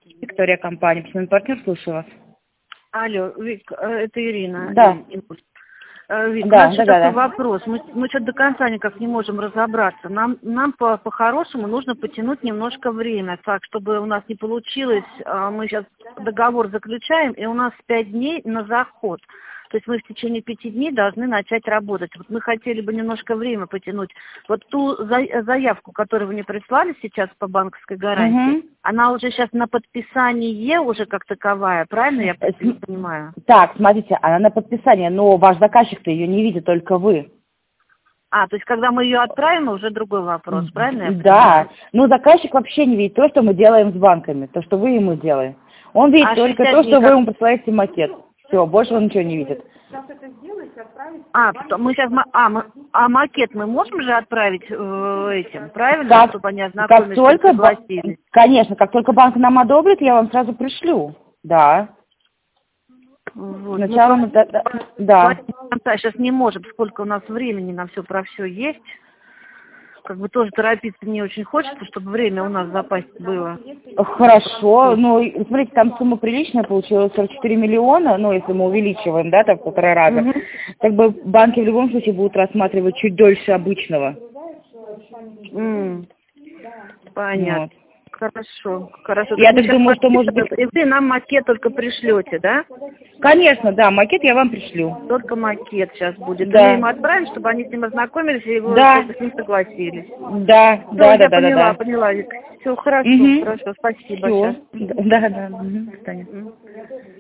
Виктория, компания «Письменный партнер», слушаю вас. Алло, Вик, это Ирина. Да. Вик, у Да, нас да, такой да. вопрос. Мы что-то до конца никак не можем разобраться. Нам по-хорошему нужно потянуть немножко время, так, чтобы у нас не получилось. Мы сейчас договор заключаем, и у нас 5 дней на заход. То есть мы в течение 5 дней должны начать работать. Вот мы хотели бы немножко время потянуть. Вот ту заявку, которую вы мне прислали сейчас по банковской гарантии, она уже сейчас на подписание уже как таковая, правильно я понимаю? Так, смотрите, она на подписание, но ваш заказчик-то ее не видит, только вы. То есть когда мы ее отправим, уже другой вопрос, правильно я понимаю? Да, но заказчик вообще не видит то, что мы делаем с банками, то, что вы ему делаете. Он видит только то, что вы ему присылаете макет. Все, больше он ничего не видит. Мы сейчас, макет мы можем же отправить этим, правильно, чтобы они ознакомились, как только согласились? Конечно, как только банк нам одобрит, я вам сразу пришлю. Да. Вот. Сначала да. Сейчас не можем, сколько у нас времени на все про все есть. Как бы тоже торопиться не очень хочется, чтобы время у нас в запасе было. Хорошо. Ну, смотрите, там сумма приличная получилась, 44 миллиона, ну, если мы увеличиваем, да, так в 1,5 раза. Как бы банки в любом случае будут рассматривать чуть дольше обычного. Понятно. Вот. Хорошо. Я так думаю, что, может быть... И вы нам макет только пришлете, да? Конечно, да, макет я вам пришлю. Только макет сейчас будет. Да. Мы им отправим, чтобы они с ним ознакомились и с ним согласились. Да, я поняла. Все, хорошо, спасибо. Всё. Да. До свидания.